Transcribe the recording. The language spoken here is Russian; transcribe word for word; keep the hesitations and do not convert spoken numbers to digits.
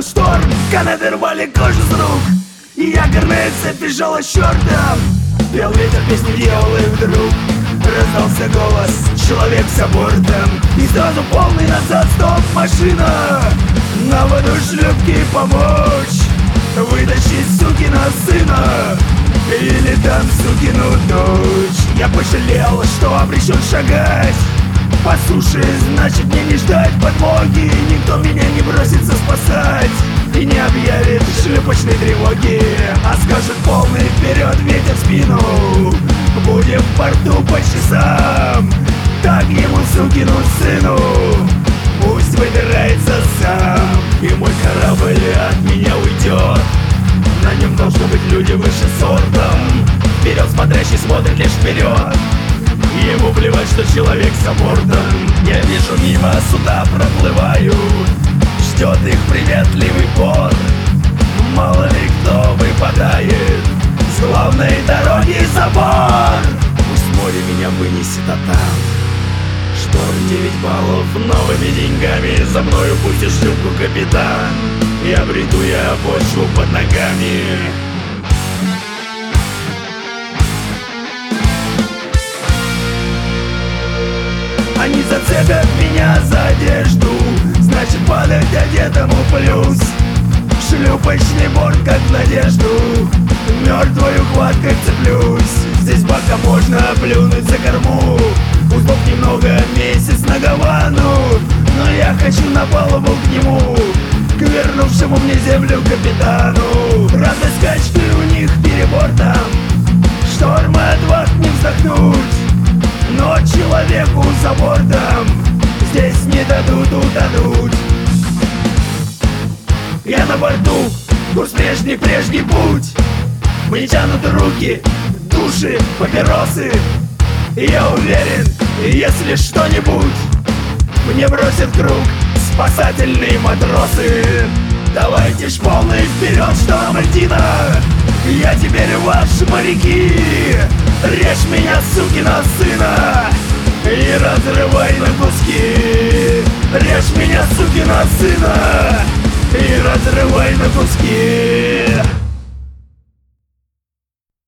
Налетел шторм, канаты рвали кожу с рук, и якорная цепь бежала с чертом. Пел ветер песни дьявола, и вдруг раздался голос: человек за бортом. И сразу полный назад стоп, машина. На воду шлюпки помочь вытащить сукина сына или там сукину дочь. Я пожалел, что обречен шагать по суше, значит мне не ждать подмоги. Никто меня не бросится спасать и не объявит шлюпочной тревоги, а скажет полный вперед, ветер в спину. Будем в порту по часам, так ему сукину сыну пусть выбирается сам. И мой корабль от меня уйдет, на нем должны быть люди выше сортом. Вперед смотрящий смотрит лишь вперед, ему плевать, что человек за бортом. Я вижу мимо суда проплывают, ждет их приветливый порт. Мало ли кто выпадает с главной дороги за борт. Пусть море меня вынесет, а там шторм девять баллов новыми деньгами. За мною пустит шлюпку капитан, и обрету я почву под ногами. Они зацепят меня за одежду, значит падать одетому плюс. Шлюпочный борт как в надежду, мертвою хваткой цеплюсь. Здесь пока можно плюнуть за корму, узлов немного, месяц на Гавану. Но я хочу на палубу к нему, к вернувшему мне землю капитану. Радость скачки у них перебортом, штормы от вахт не вздохнуть. Но человеку за бортом здесь не дадут утонуть. Я на борту, курс прежний, прежний путь. Мне тянут руки, души, папиросы. И я уверен, если что-нибудь мне бросят круг спасательные матросы. Давайте ж полный вперед, шторм Альтина, я теперь ваш моряки. Режь меня, сукина сына, и разрывай на куски. Режь меня, сукина сына, и разрывай на куски.